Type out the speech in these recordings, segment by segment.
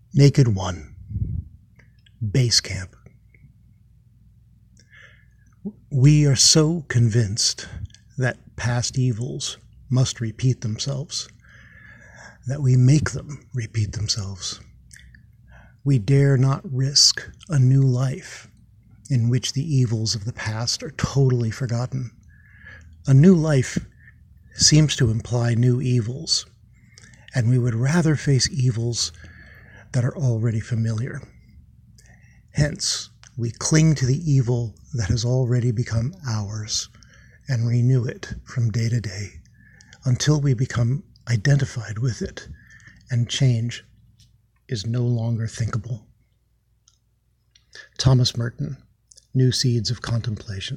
Naked One, Base Camp. We are so convinced that past evils must repeat themselves, that we make them repeat themselves. We dare not risk a new life in which the evils of the past are totally forgotten. A new life seems to imply new evils, and we would rather face evils that are already familiar. Hence, we cling to the evil that has already become ours and renew it from day to day until we become identified with it and change is no longer thinkable. Thomas Merton, New Seeds of Contemplation.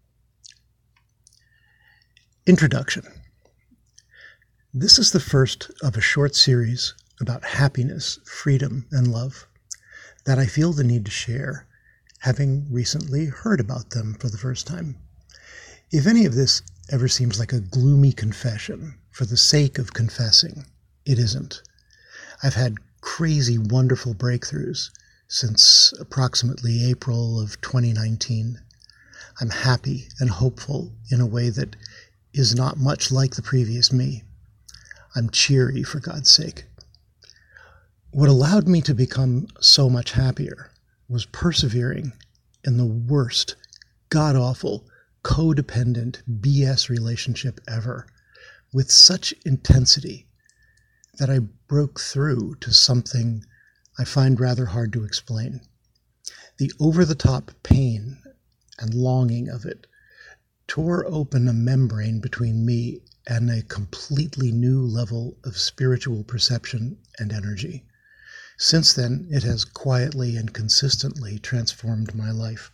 Introduction. This is the first of a short series about happiness, freedom, and love that I feel the need to share, having recently heard about them for the first time. If any of this ever seems like a gloomy confession for the sake of confessing, it isn't. I've had crazy, wonderful breakthroughs since approximately April of 2019. I'm happy and hopeful in a way that is not much like the previous me. I'm cheery, for God's sake. What allowed me to become so much happier was persevering in the worst, god-awful, codependent BS relationship ever with such intensity that I broke through to something I find rather hard to explain. The over-the-top pain and longing of it tore open a membrane between me and a completely new level of spiritual perception and energy. Since then, it has quietly and consistently transformed my life.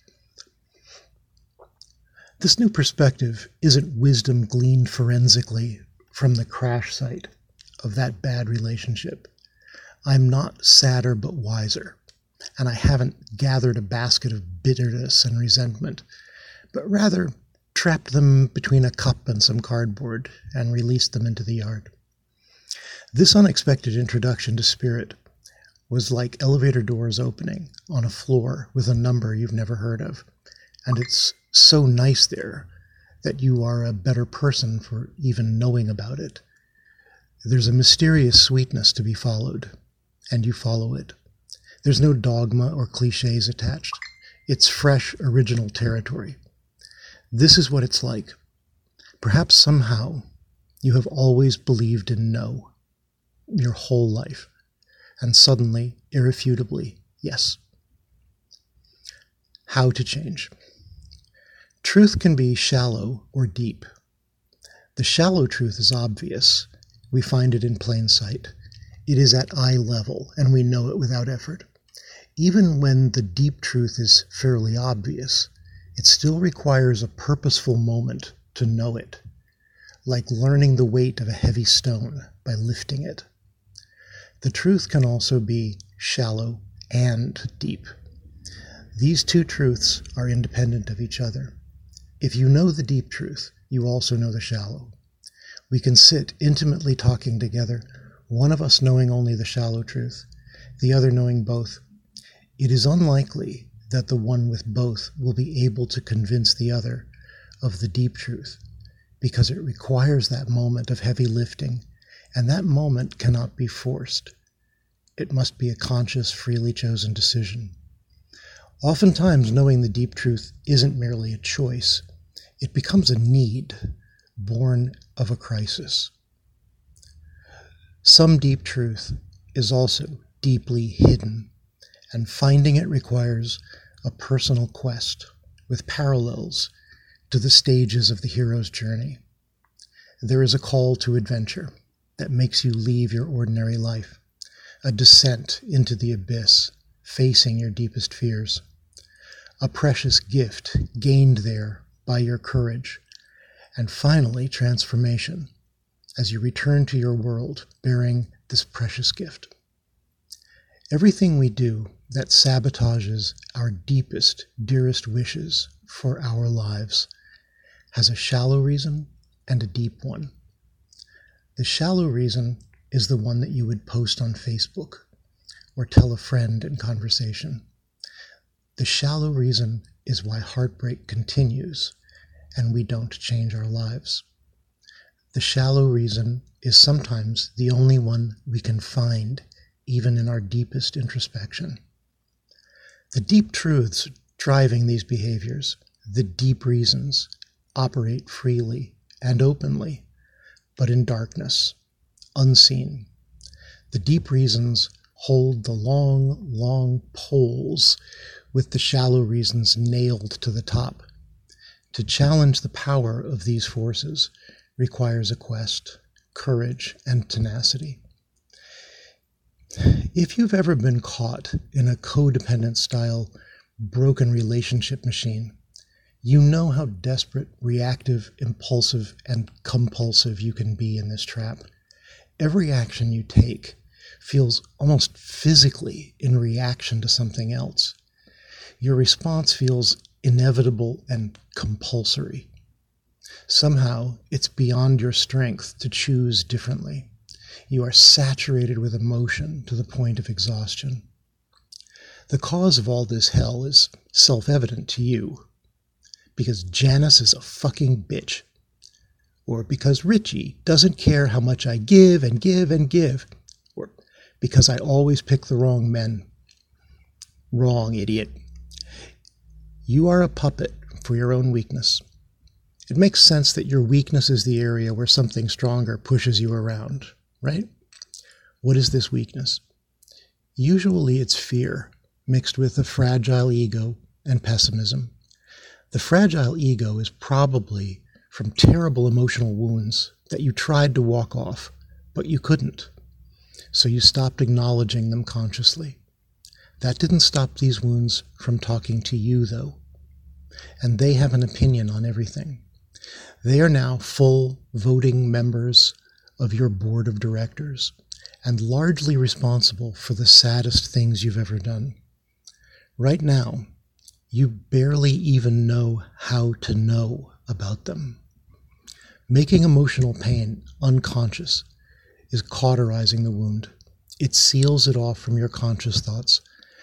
This new perspective isn't wisdom gleaned forensically from the crash site of that bad relationship. I'm not sadder but wiser, and I haven't gathered a basket of bitterness and resentment, but rather trapped them between a cup and some cardboard and released them into the yard. This unexpected introduction to spirit was like elevator doors opening on a floor with a number you've never heard of. And it's so nice there that you are a better person for even knowing about it. There's a mysterious sweetness to be followed, and you follow it. There's no dogma or cliches attached. It's fresh, original territory. This is what it's like. Perhaps somehow you have always believed in no your whole life. And suddenly, irrefutably, yes. How to change. Truth can be shallow or deep. The shallow truth is obvious. We find it in plain sight. It is at eye level, and we know it without effort. Even when the deep truth is fairly obvious, it still requires a purposeful moment to know it, like learning the weight of a heavy stone by lifting it. The truth can also be shallow and deep. These two truths are independent of each other. If you know the deep truth, you also know the shallow. We can sit intimately talking together, one of us knowing only the shallow truth, the other knowing both. It is unlikely that the one with both will be able to convince the other of the deep truth, because it requires that moment of heavy lifting, and that moment cannot be forced. It must be a conscious, freely chosen decision. Oftentimes, knowing the deep truth isn't merely a choice. It becomes a need, born of a crisis. Some deep truth is also deeply hidden, and finding it requires a personal quest with parallels to the stages of the hero's journey. There is a call to adventure that makes you leave your ordinary life, a descent into the abyss, facing your deepest fears, a precious gift gained there by your courage, and finally transformation as you return to your world bearing this precious gift. Everything we do that sabotages our deepest, dearest wishes for our lives has a shallow reason and a deep one. The shallow reason is the one that you would post on Facebook, or tell a friend in conversation. The shallow reason is why heartbreak continues and we don't change our lives. The shallow reason is sometimes the only one we can find, even in our deepest introspection. The deep truths driving these behaviors, the deep reasons, operate freely and openly, but in darkness, unseen. The deep reasons hold the long, long poles with the shallow reasons nailed to the top. To challenge the power of these forces requires a quest, courage, and tenacity. If you've ever been caught in a codependent style broken relationship machine, you know how desperate, reactive, impulsive, and compulsive you can be in this trap. Every action you take feels almost physically in reaction to something else. Your response feels inevitable and compulsory. Somehow, it's beyond your strength to choose differently. You are saturated with emotion to the point of exhaustion. The cause of all this hell is self-evident to you. Because Janice is a fucking bitch. Or because Richie doesn't care how much I give and give and give. Or because I always pick the wrong men. Wrong, idiot. You are a puppet for your own weakness. It makes sense that your weakness is the area where something stronger pushes you around, right? What is this weakness? Usually it's fear, mixed with a fragile ego and pessimism. The fragile ego is probably from terrible emotional wounds that you tried to walk off, but you couldn't. So you stopped acknowledging them consciously. That didn't stop these wounds from talking to you, though. And they have an opinion on everything. They are now full voting members of your board of directors and largely responsible for the saddest things you've ever done. Right now, you barely even know how to know about them. Making emotional pain unconscious is cauterizing the wound. It seals it off from your conscious thoughts.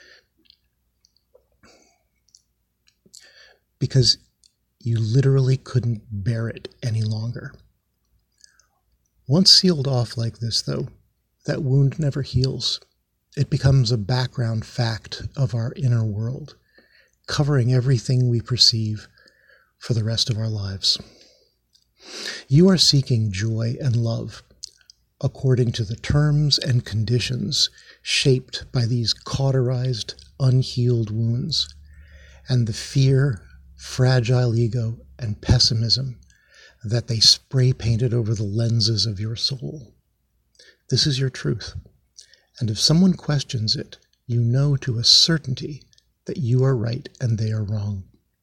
Because you literally couldn't bear it any longer. Once sealed off like this, though, that wound never heals. It becomes a background fact of our inner world, covering everything we perceive for the rest of our lives. You are seeking joy and love according to the terms and conditions shaped by these cauterized, unhealed wounds, and the fear, fragile ego, and pessimism that they spray painted over the lenses of your soul. This is your truth, and if someone questions it, you know to a certainty that you are right and they are wrong.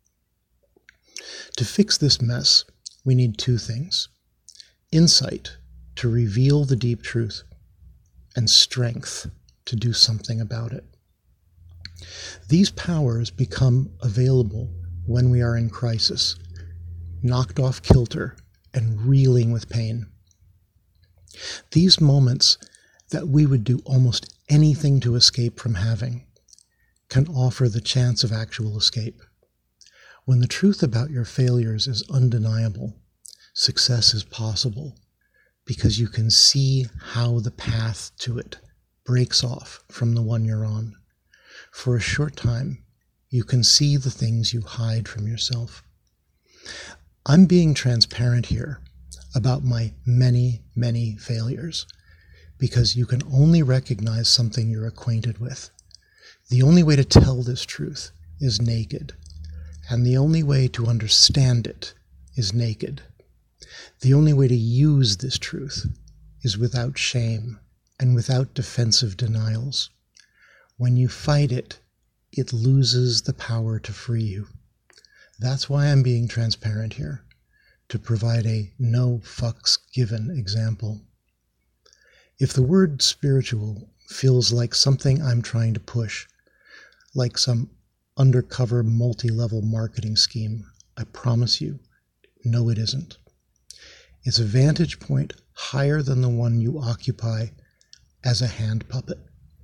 To fix this mess, we need two things: insight to reveal the deep truth, and strength to do something about it. These powers become available when we are in crisis, knocked off kilter and reeling with pain. These moments that we would do almost anything to escape from having can offer the chance of actual escape. When the truth about your failures is undeniable, success is possible because you can see how the path to it breaks off from the one you're on. For a short time, you can see the things you hide from yourself. I'm being transparent here about my many, many failures because you can only recognize something you're acquainted with. The only way to tell this truth is naked, and the only way to understand it is naked. The only way to use this truth is without shame and without defensive denials. When you fight it, it loses the power to free you. That's why I'm being transparent here, to provide a no fucks given example. If the word spiritual feels like something I'm trying to push, like some undercover multi-level marketing scheme, I promise you, no it isn't. It's a vantage point higher than the one you occupy as a hand puppet.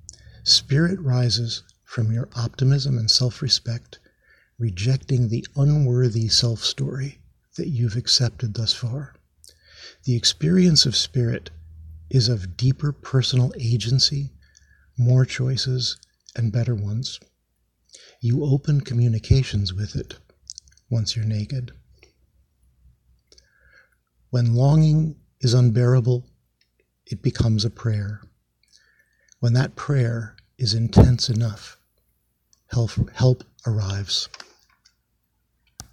Spirit rises from your optimism and self-respect, rejecting the unworthy self-story that you've accepted thus far. The experience of spirit is of deeper personal agency, more choices, and better ones. You open communications with it once you're naked. When longing is unbearable, it becomes a prayer. When that prayer is intense enough, help arrives.